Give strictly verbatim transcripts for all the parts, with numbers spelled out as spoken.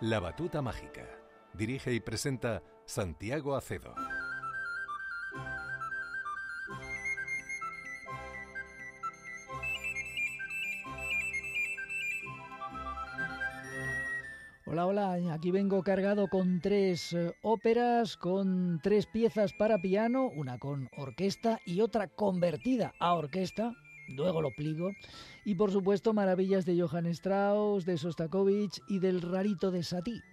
La Batuta Mágica. Dirige y presenta Santiago Acedo. Hola, hola, aquí vengo cargado con tres eh, óperas, con tres piezas para piano, una con orquesta y otra convertida a orquesta, luego lo pliego, y por supuesto maravillas de Johann Strauss, de Sostakovich y del rarito de Satie.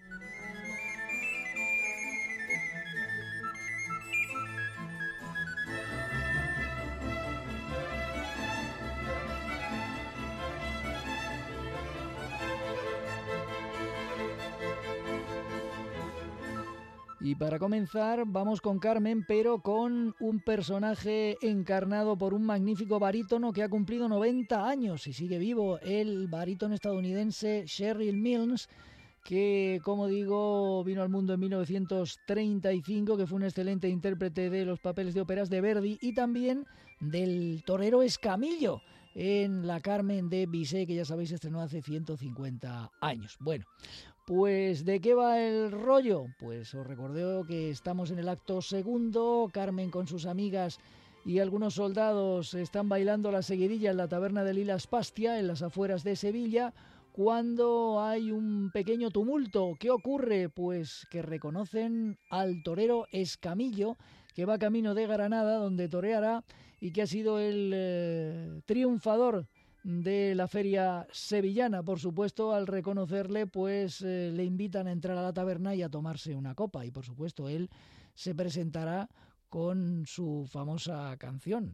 Y para comenzar vamos con Carmen, pero con un personaje encarnado por un magnífico barítono que ha cumplido noventa años y sigue vivo, el barítono estadounidense Sherrill Milnes, que, como digo, vino al mundo en mil novecientos treinta y cinco, que fue un excelente intérprete de los papeles de óperas de Verdi y también del torero Escamillo en La Carmen de Bizet, que ya sabéis estrenó hace ciento cincuenta años. Bueno, pues ¿de qué va el rollo? Pues os recuerdo que estamos en el acto segundo, Carmen con sus amigas y algunos soldados están bailando la seguidilla en la taberna de Lila Spastia, en las afueras de Sevilla, cuando hay un pequeño tumulto. ¿Qué ocurre? Pues que reconocen al torero Escamillo, que va camino de Granada, donde toreará, y que ha sido el eh, triunfador de la feria sevillana. Por supuesto, al reconocerle, pues eh, le invitan a entrar a la taberna y a tomarse una copa, y por supuesto él se presentará con su famosa canción.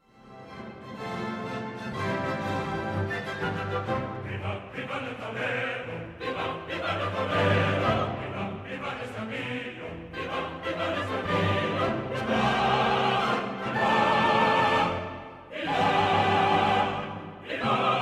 Viva, viva el torero, viva, viva el torero, viva, viva el Escamillo, viva, viva el Escamillo, viva, viva, viva, viva.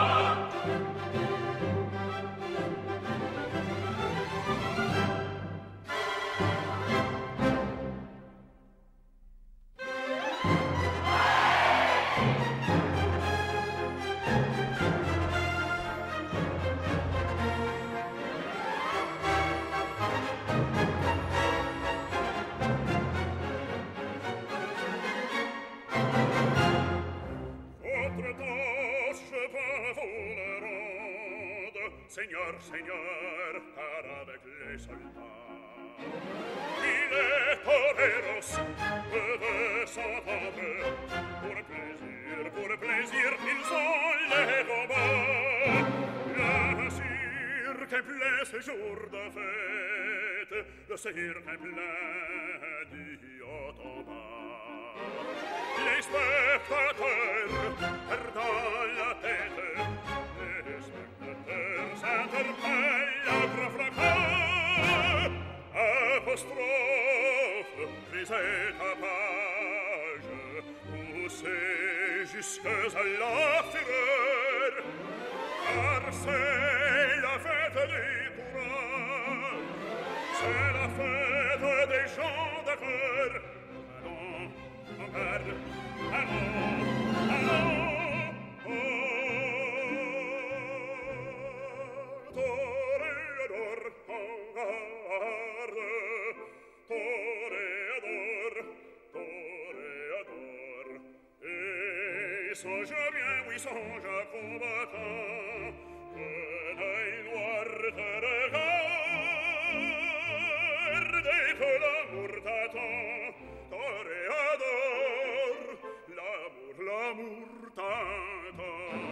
Seigneur, Seigneur, par avec les soldats. Et les toreros peuvent s'entendre. Pour plaisir, pour plaisir, ils ont les combats. Le cirque est plein ce jour de fête. Le cirque est plein d'idiots en bas. Les spectateurs perdent la tête. Les spectateurs s'interpellent à gros fracas. Apostrophe, crisée tapage, poussée jusque à la fureur. Car c'est la fête du courage, c'est la fête des gens de cœur. Allons, en garde, allons, allons. Toreador, en garde, toreador, toreador. Et songe bien, oui, songe à combattant, que l'œil noir te regarde et que l'amour t'attend. Toreador, l'amour, l'amour t'attend.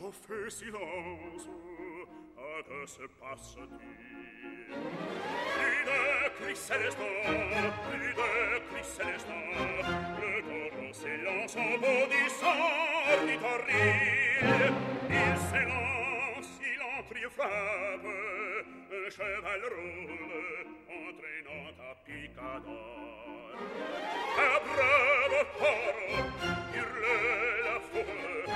Oh, fais silence, à que se passe-t-il? Plus de cris célestins, plus de cris célestins, le taureau s'élance en bondissant ornithoryle. Il s'élance, il entre, il frappe, un cheval roule, entraînant à picador. À bravo taureau, hurle la foule,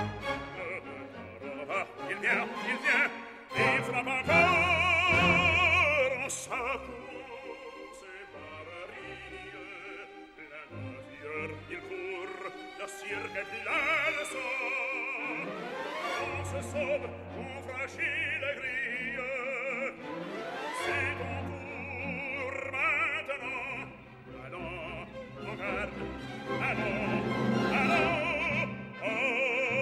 il vient, il vient, il frappe encore en sa course et barille. La navire, il court, la cirque est pleine sang. On se sauve, on franchit les grilles. C'est ton tour maintenant. Allons, on garde, allons, allons, oh.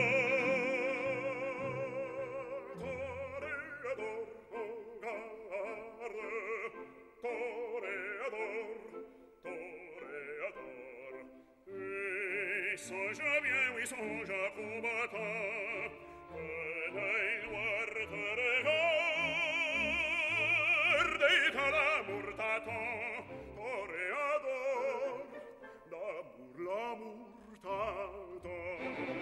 Songe bien, oui, songe à combattant, que l'œil noir te regarde, et quand l'amour t'attend, toréador, l'amour, l'amour t'attend.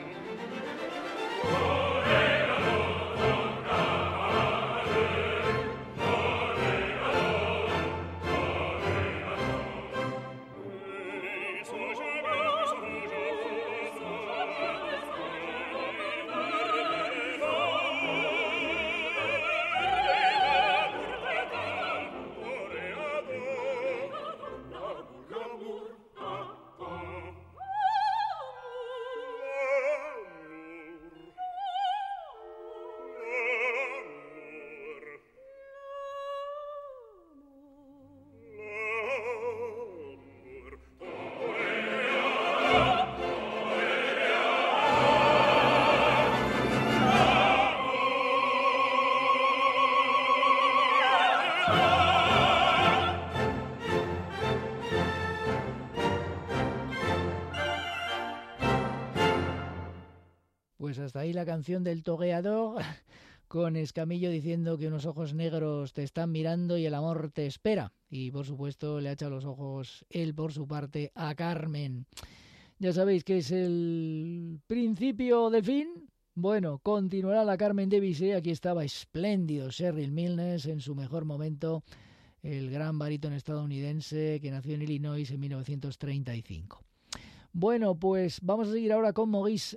Pues hasta ahí la canción del toreador, con Escamillo diciendo que unos ojos negros te están mirando y el amor te espera. Y por supuesto le ha echado los ojos él por su parte a Carmen. Ya sabéis que es el principio del fin. Bueno, continuará la Carmen de Bizet. Aquí estaba espléndido Cyril Milnes en su mejor momento, el gran barítono estadounidense que nació en Illinois en mil novecientos treinta y cinco. Bueno, pues vamos a seguir ahora con Maurice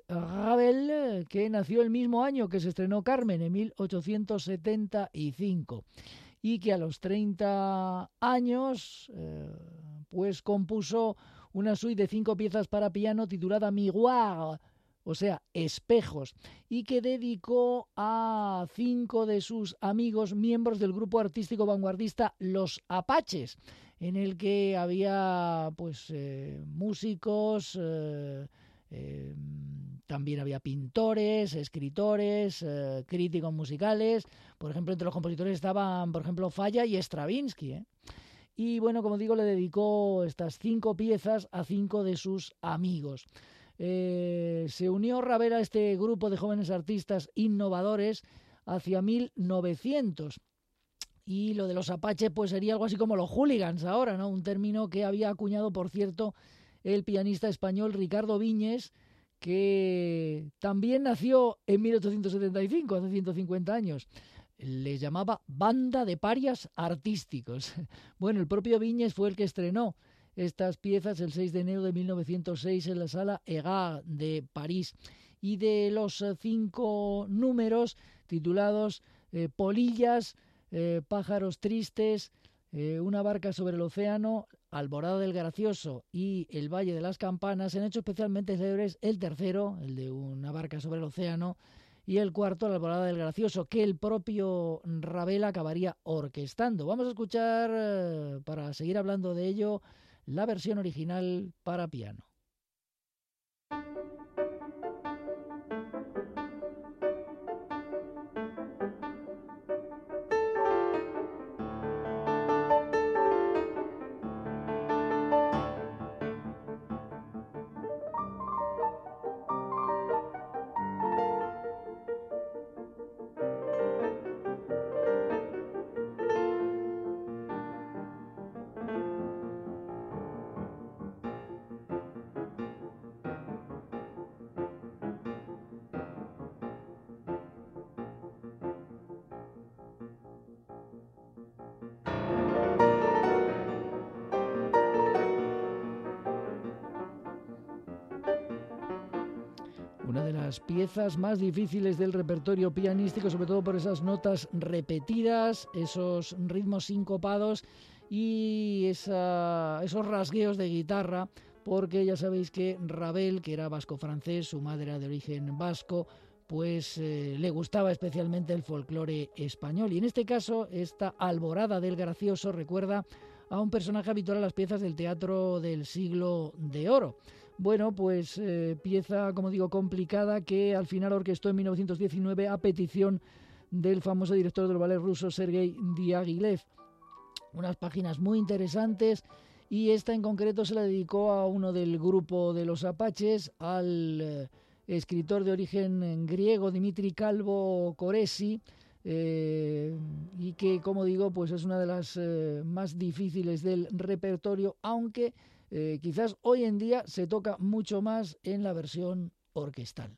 Ravel, que nació el mismo año que se estrenó Carmen, en mil ochocientos setenta y cinco, y que a los treinta años eh, pues compuso una suite de cinco piezas para piano titulada Miroir, o sea, espejos, y que dedicó a cinco de sus amigos miembros del grupo artístico vanguardista Los Apaches, en el que había pues eh, músicos, eh, eh, también había pintores, escritores, eh, críticos musicales. Por ejemplo, entre los compositores estaban, por ejemplo, Falla y Stravinsky, ¿eh? Y bueno, como digo, le dedicó estas cinco piezas a cinco de sus amigos. Eh, se unió Ravel a este grupo de jóvenes artistas innovadores hacia mil novecientos. Y lo de los Apaches pues sería algo así como los hooligans ahora, ¿no? Un término que había acuñado, por cierto, el pianista español Ricardo Viñes, que también nació en mil ochocientos setenta y cinco, hace ciento cincuenta años. Les llamaba banda de parias artísticos. Bueno, el propio Viñes fue el que estrenó estas piezas el seis de enero de mil novecientos seis en la Sala Egard de París. Y de los cinco números titulados eh, Polillas, Eh, Pájaros tristes, eh, Una barca sobre el océano, Alborada del Gracioso y El Valle de las Campanas, se han hecho especialmente célebres el tercero, el de Una barca sobre el océano, y el cuarto, La Alborada del Gracioso, que el propio Ravel acabaría orquestando. Vamos a escuchar, eh, para seguir hablando de ello, la versión original para piano. las piezas más difíciles del repertorio pianístico, sobre todo por esas notas repetidas, esos ritmos sincopados y esa, esos rasgueos de guitarra, porque ya sabéis que Ravel, que era vasco-francés, su madre era de origen vasco, pues eh, le gustaba especialmente el folclore español. Y en este caso, esta Alborada del Gracioso recuerda a un personaje habitual a las piezas del teatro del Siglo de Oro. Bueno, pues eh, pieza, como digo, complicada, que al final orquestó en mil novecientos diecinueve a petición del famoso director del ballet ruso Sergei Diaghilev. Unas páginas muy interesantes, y esta en concreto se la dedicó a uno del grupo de los Apaches, al eh, escritor de origen griego Dimitri Calvo Coresi, eh, y que, como digo, pues es una de las eh, más difíciles del repertorio, aunque eh, quizás hoy en día se toca mucho más en la versión orquestal.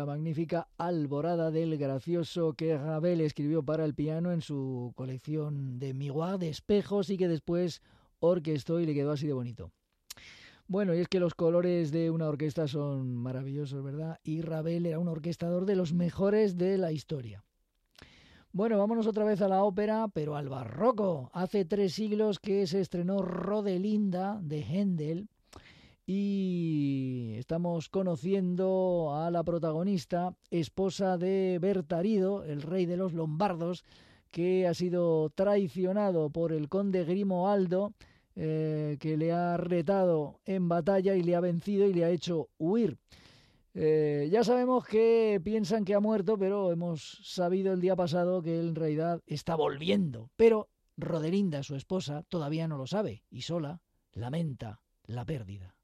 la magnífica Alborada del Gracioso que Ravel escribió para el piano en su colección de Miroir de espejos y que después orquestó y le quedó así de bonito. Bueno, y es que los colores de una orquesta son maravillosos, ¿verdad? Y Ravel era un orquestador de los mejores de la historia. Bueno, vámonos otra vez a la ópera, pero al barroco. Hace tres siglos que se estrenó Rodelinda de Händel y estamos conociendo a la protagonista, esposa de Bertarido, el rey de los lombardos, que ha sido traicionado por el conde Grimoaldo, eh, que le ha retado en batalla y le ha vencido y le ha hecho huir. Eh, ya sabemos que piensan que ha muerto, pero hemos sabido el día pasado que él en realidad está volviendo. Pero Rodelinda, su esposa, todavía no lo sabe y sola lamenta la pérdida.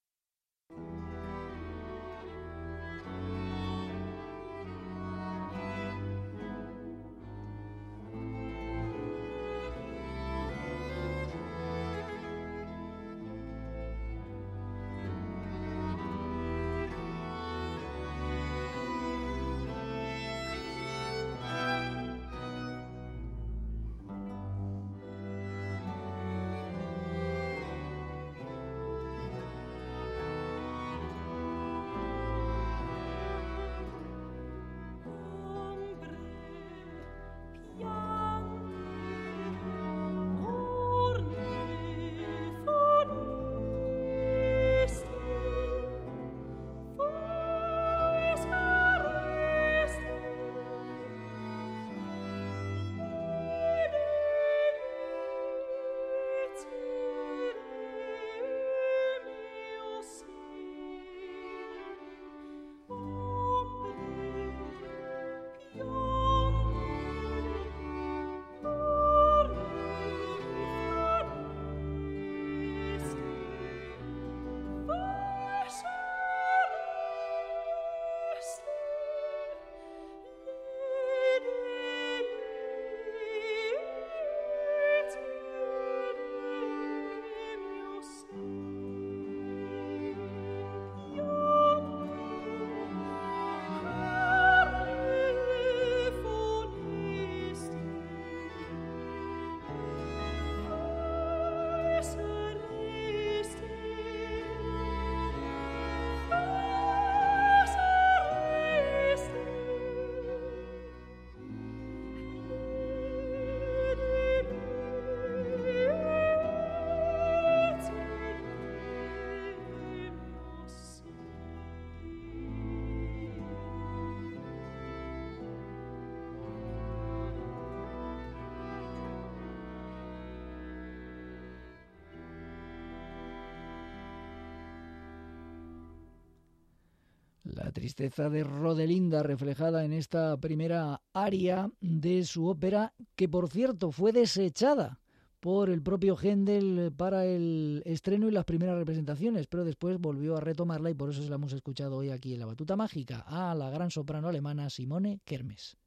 La tristeza de Rodelinda reflejada en esta primera aria de su ópera, que por cierto fue desechada por el propio Händel para el estreno y las primeras representaciones, pero después volvió a retomarla y por eso se la hemos escuchado hoy aquí en La Batuta Mágica, a la gran soprano alemana Simone Kermes.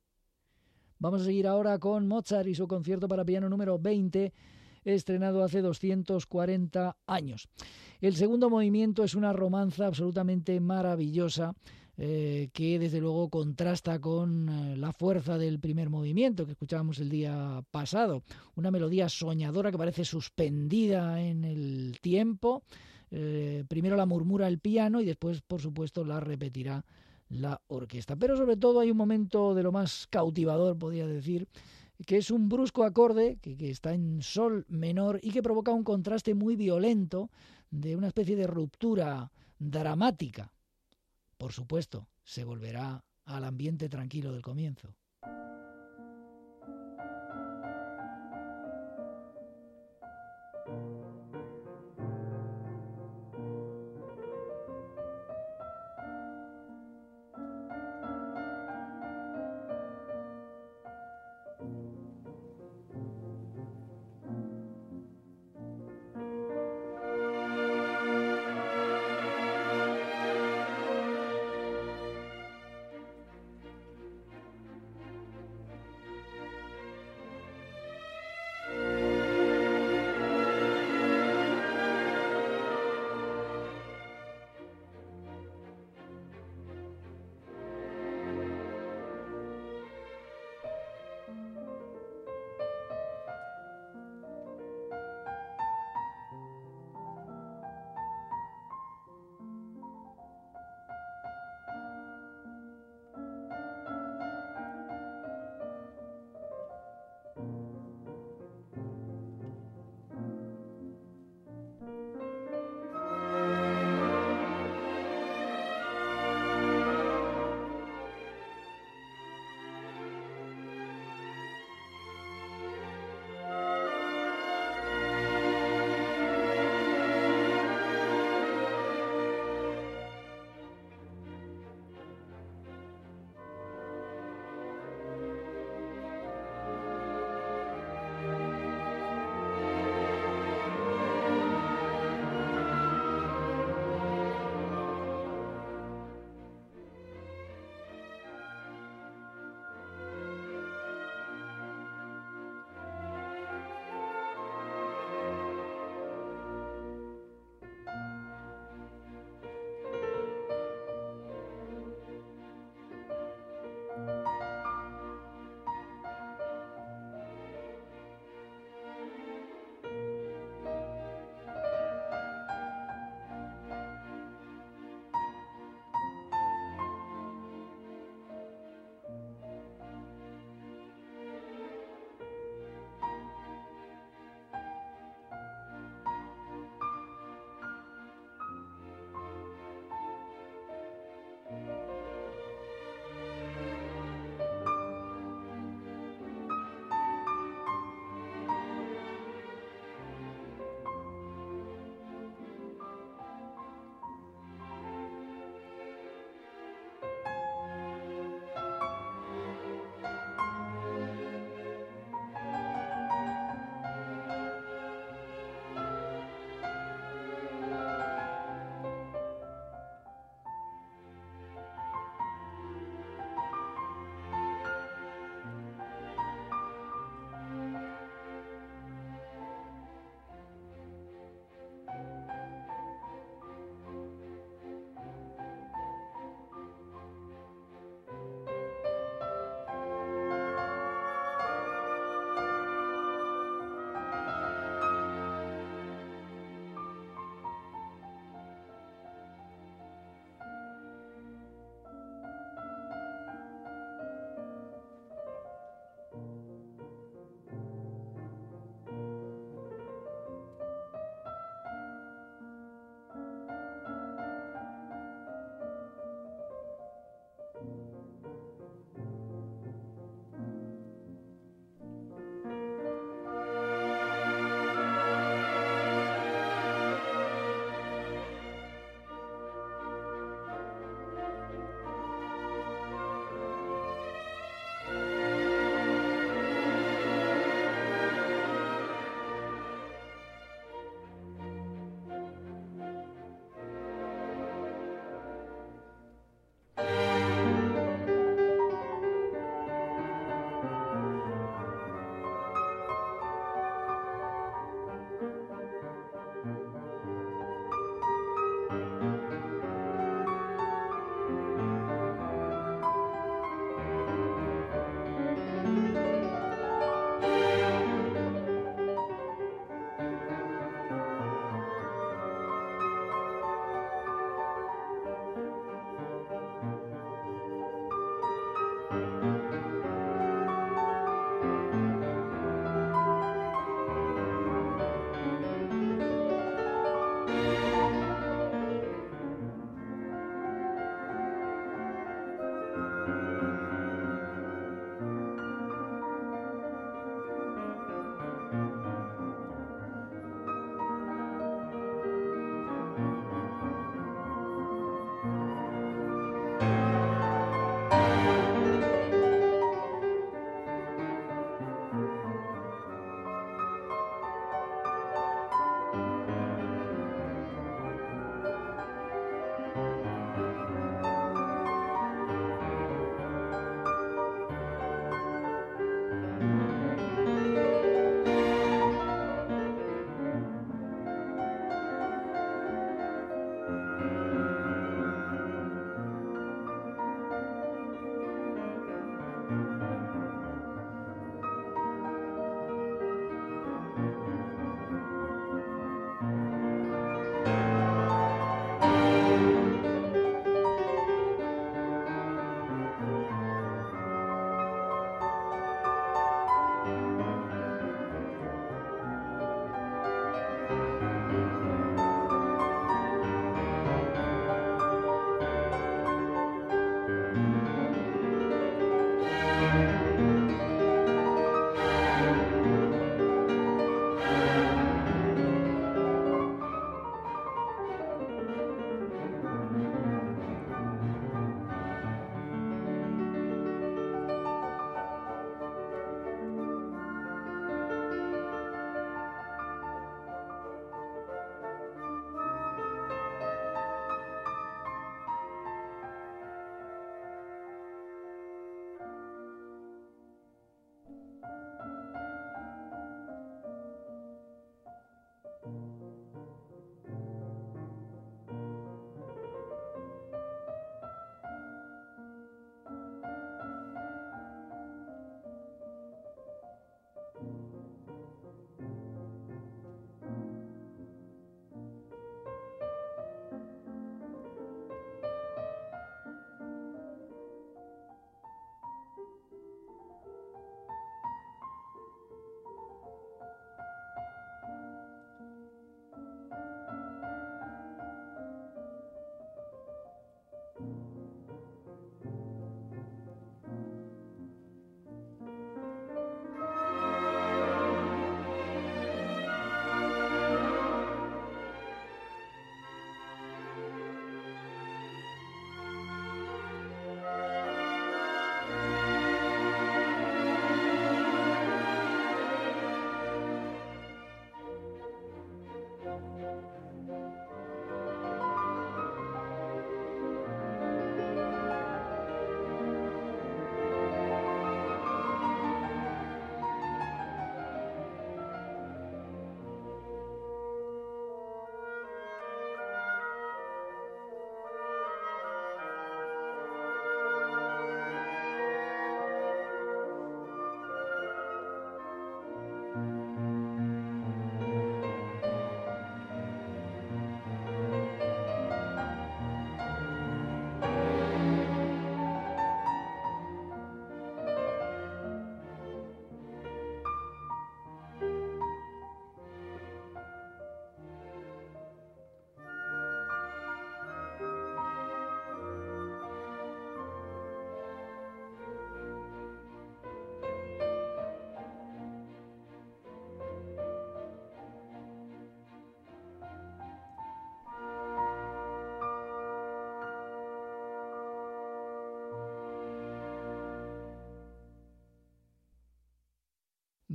Vamos a seguir ahora con Mozart y su concierto para piano número veinte, estrenado hace doscientos cuarenta años. El segundo movimiento es una romanza absolutamente maravillosa, eh, que desde luego contrasta con eh, la fuerza del primer movimiento que escuchábamos el día pasado. Una melodía soñadora que parece suspendida en el tiempo. Eh, primero la murmura el piano y después, por supuesto, la repetirá la orquesta. Pero sobre todo hay un momento de lo más cautivador, podría decir, que es un brusco acorde que, que está en sol menor y que provoca un contraste muy violento de una especie de ruptura dramática. Por supuesto, se volverá al ambiente tranquilo del comienzo.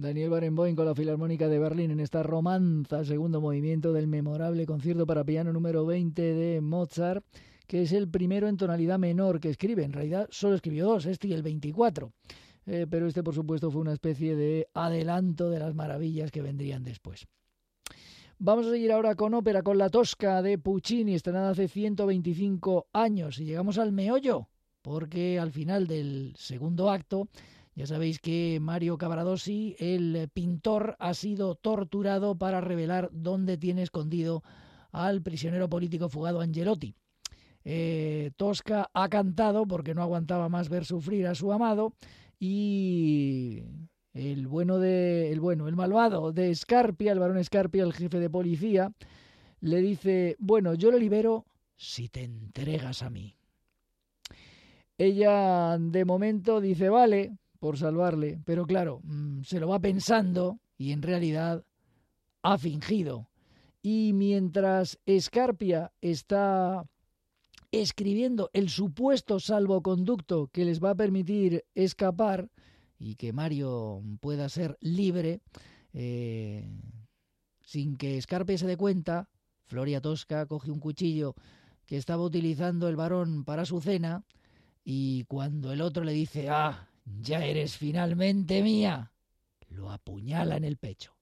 Daniel Barenboim con la Filarmónica de Berlín en esta romanza, segundo movimiento del memorable concierto para piano número veinte de Mozart, que es el primero en tonalidad menor que escribe. En realidad solo escribió dos, este y el veinticuatro. Eh, pero este, por supuesto, fue una especie de adelanto de las maravillas que vendrían después. Vamos a seguir ahora con ópera, con La Tosca de Puccini, estrenada hace ciento veinticinco años. Y llegamos al meollo, porque al final del segundo acto, ya sabéis que Mario Cavaradossi, el pintor, ha sido torturado para revelar dónde tiene escondido al prisionero político fugado Angelotti. Eh, Tosca ha cantado porque no aguantaba más ver sufrir a su amado, y el bueno de el bueno, el malvado de Scarpia, el barón Scarpia, el jefe de policía, le dice: bueno, yo lo libero si te entregas a mí. Ella de momento dice vale, por salvarle, pero claro, se lo va pensando y en realidad ha fingido. Y mientras Scarpia está escribiendo el supuesto salvoconducto que les va a permitir escapar y que Mario pueda ser libre, eh, sin que Scarpia se dé cuenta, Floria Tosca coge un cuchillo que estaba utilizando el varón para su cena, y cuando el otro le dice «Ah, ya eres finalmente mía», lo apuñala en el pecho.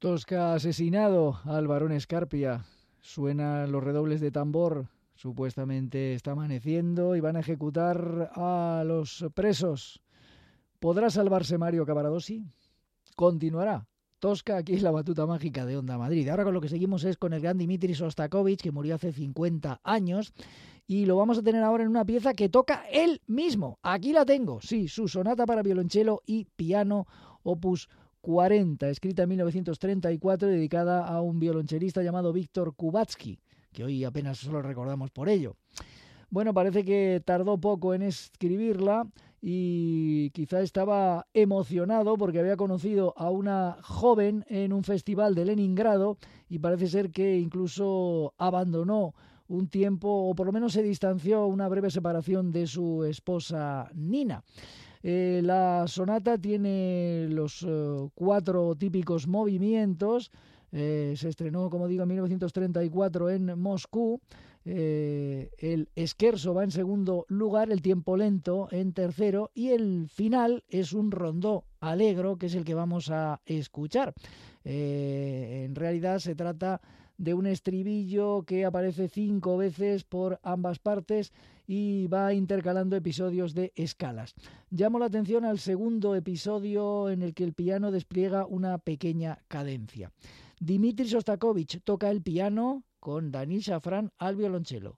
Tosca ha asesinado al barón Escarpia. Suenan los redobles de tambor. Supuestamente está amaneciendo y van a ejecutar a los presos. ¿Podrá salvarse Mario Cavaradossi? Continuará. Tosca, aquí es la batuta mágica de Onda Madrid. Ahora con lo que seguimos es con el gran Dimitri Shostakovich, que murió hace cincuenta años, y lo vamos a tener ahora en una pieza que toca él mismo. Aquí la tengo, sí, su sonata para violonchelo y piano, opus cuarenta, escrita en mil novecientos treinta y cuatro, dedicada a un violonchelista llamado Víctor Kubatsky, que hoy apenas solo recordamos por ello. Bueno, parece que tardó poco en escribirla y quizá estaba emocionado porque había conocido a una joven en un festival de Leningrado y parece ser que incluso abandonó un tiempo, o por lo menos se distanció, una breve separación de su esposa Nina. Eh, la sonata tiene los uh, cuatro típicos movimientos. Eh, se estrenó, como digo, en mil novecientos treinta y cuatro en Moscú. Eh, el scherzo va en segundo lugar, el tiempo lento en tercero y el final es un rondó allegro, que es el que vamos a escuchar. Eh, en realidad se trata de un estribillo que aparece cinco veces por ambas partes y va intercalando episodios de escalas. Llamo la atención al segundo episodio en el que el piano despliega una pequeña cadencia. Dimitri Shostakovich toca el piano con Daniil Shafran al violonchelo.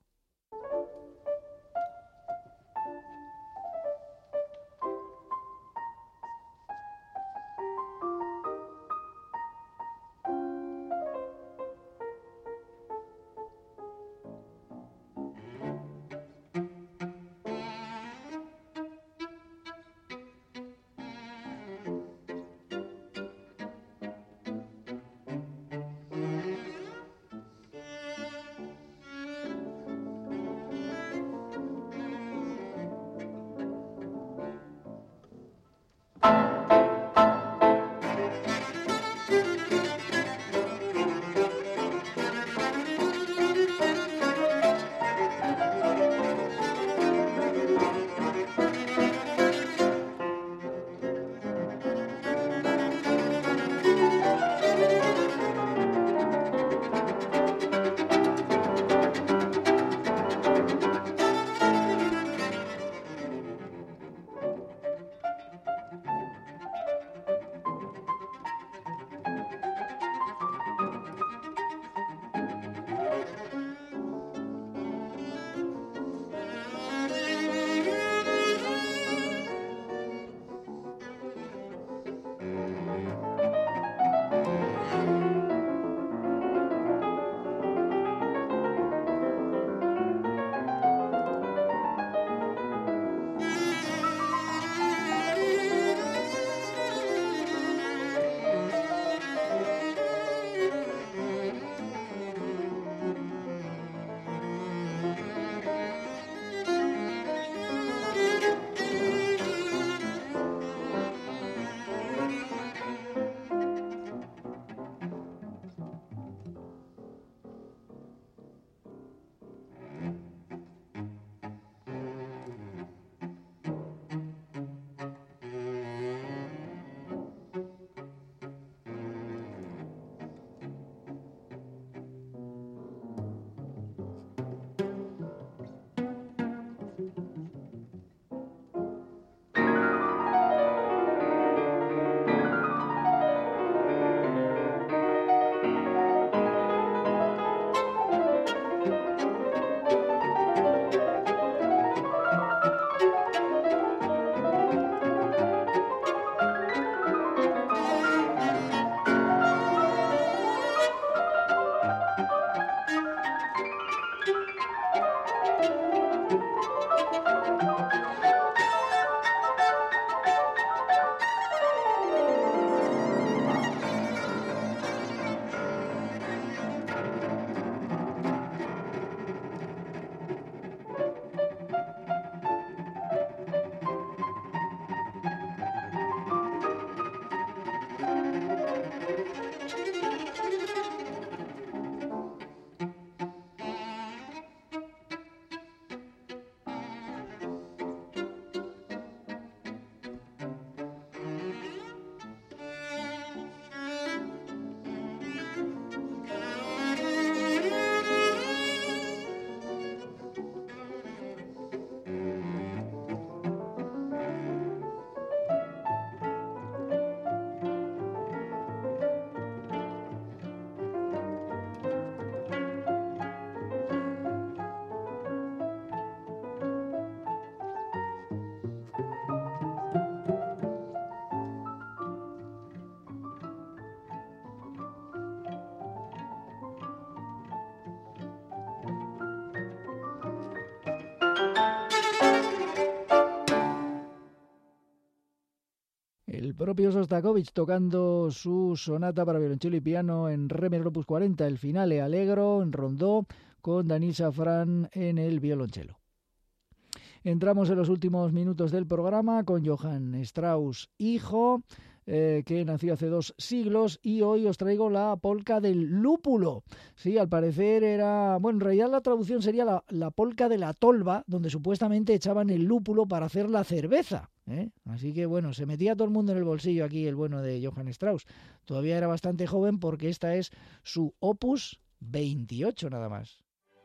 El propio Sostakovich tocando su sonata para violonchelo y piano en Re menor opus cuarenta, el finale Allegro en rondó con Daniel Safran en el violonchelo. Entramos en los últimos minutos del programa con Johann Strauss, hijo, eh, que nació hace dos siglos, y hoy os traigo la polca del lúpulo. Sí, al parecer era... Bueno, en realidad la traducción sería la, la polca de la tolva, donde supuestamente echaban el lúpulo para hacer la cerveza, ¿eh? Así que, bueno, se metía todo el mundo en el bolsillo aquí el bueno de Johann Strauss. Todavía era bastante joven porque esta es su opus veintiocho nada más.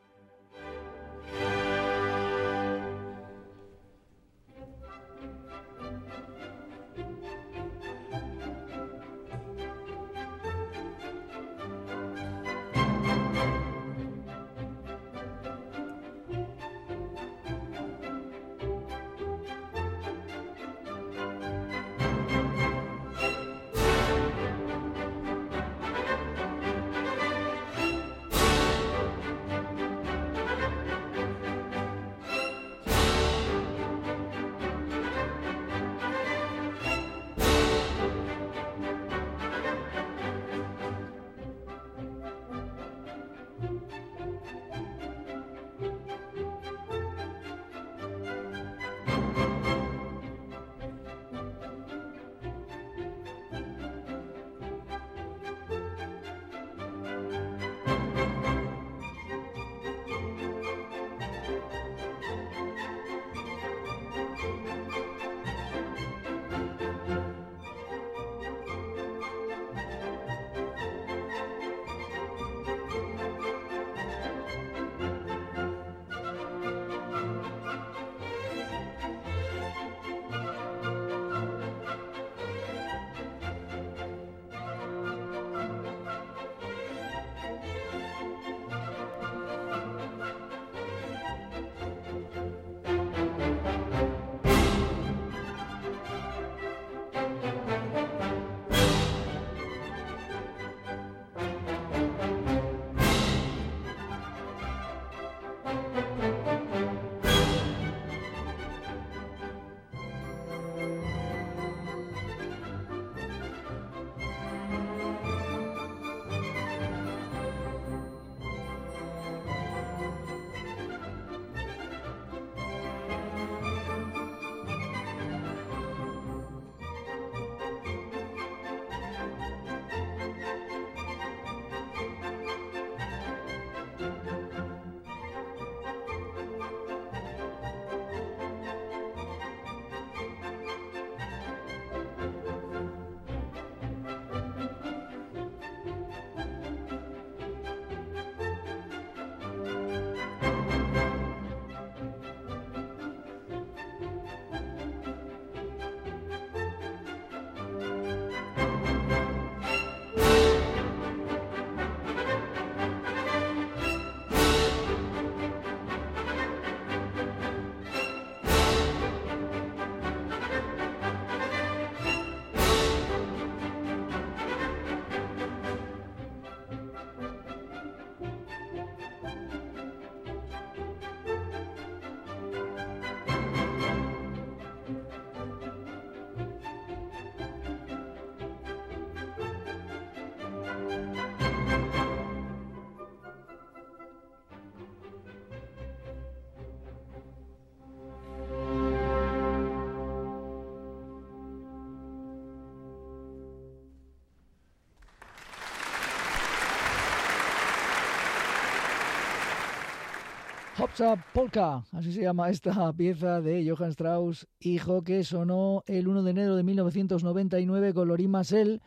Hopsa Polka, así se llama esta pieza de Johann Strauss, hijo, que sonó el uno de enero de mil novecientos noventa y nueve con Lorin Maazel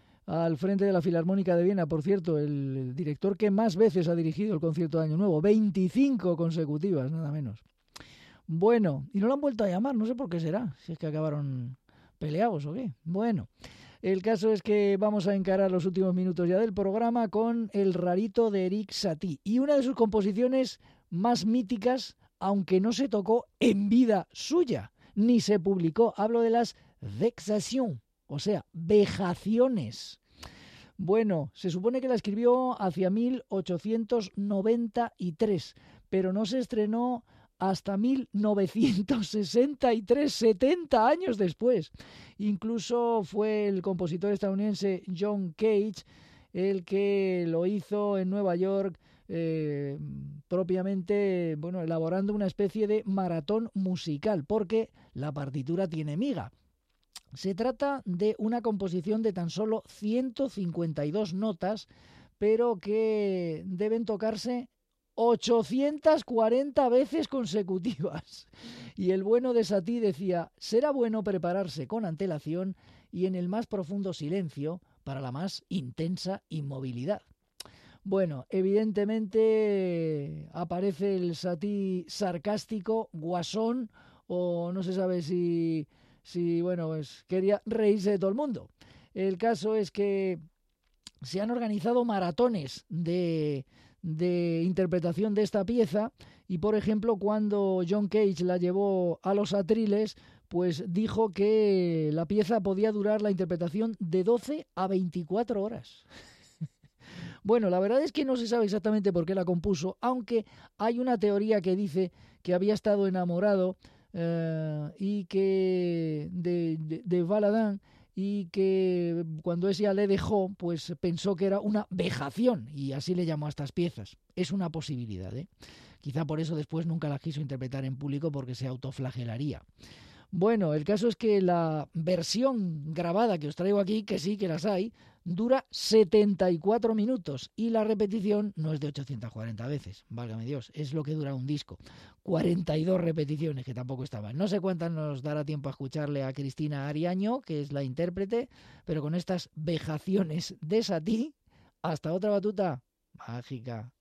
al frente de la Filarmónica de Viena. Por cierto, el director que más veces ha dirigido el concierto de Año Nuevo, veinticinco consecutivas, nada menos. Bueno, y no lo han vuelto a llamar, no sé por qué será, si es que acabaron peleados o qué. Bueno, el caso es que vamos a encarar los últimos minutos ya del programa con el rarito de Erik Satie y una de sus composiciones más míticas, aunque no se tocó en vida suya, ni se publicó. Hablo de las Vexations, o sea, vejaciones. Bueno, se supone que la escribió hacia mil ochocientos noventa y tres, pero no se estrenó hasta mil novecientos sesenta y tres, setenta años después. Incluso fue el compositor estadounidense John Cage el que lo hizo en Nueva York, eh, propiamente, bueno, elaborando una especie de maratón musical, porque la partitura tiene miga. Se trata de una composición de tan solo ciento cincuenta y dos notas, pero que deben tocarse ochocientas cuarenta veces consecutivas. Y el bueno de Satie decía: será bueno prepararse con antelación y en el más profundo silencio para la más intensa inmovilidad. Bueno, evidentemente aparece el Satie sarcástico, guasón, o no se sabe si, si bueno, pues quería reírse de todo el mundo. El caso es que se han organizado maratones de, de interpretación de esta pieza y, por ejemplo, cuando John Cage la llevó a los atriles, pues dijo que la pieza podía durar la interpretación de doce a veinticuatro horas. Bueno, la verdad es que no se sabe exactamente por qué la compuso, aunque hay una teoría que dice que había estado enamorado eh, y que de, de, de Baladin, y que cuando ella le dejó, pues pensó que era una vejación y así le llamó a estas piezas. Es una posibilidad, ¿eh? Quizá por eso después nunca la quiso interpretar en público, porque se autoflagelaría. Bueno, el caso es que la versión grabada que os traigo aquí, que sí que las hay, dura setenta y cuatro minutos y la repetición no es de ochocientas cuarenta veces, válgame Dios, es lo que dura un disco. cuarenta y dos repeticiones, que tampoco estaban. No sé cuántas nos dará tiempo a escucharle a Cristina Ariaño, que es la intérprete, pero con estas vejaciones de Satie, hasta otra batuta mágica.